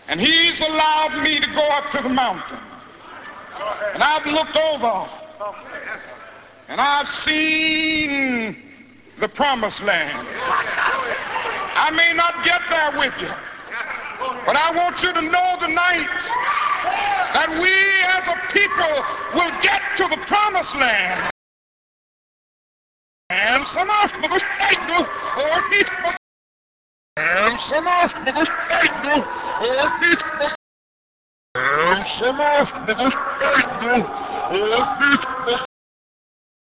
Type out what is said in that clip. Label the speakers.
Speaker 1: And he's allowed me to go up to the mountain. And I've looked over and I've seen the promised land. I may not get there with you, but I want you to know tonight that we as a people will get to the promised land. And some of the signal or people. And some of the signal or people. And some of the signal or people.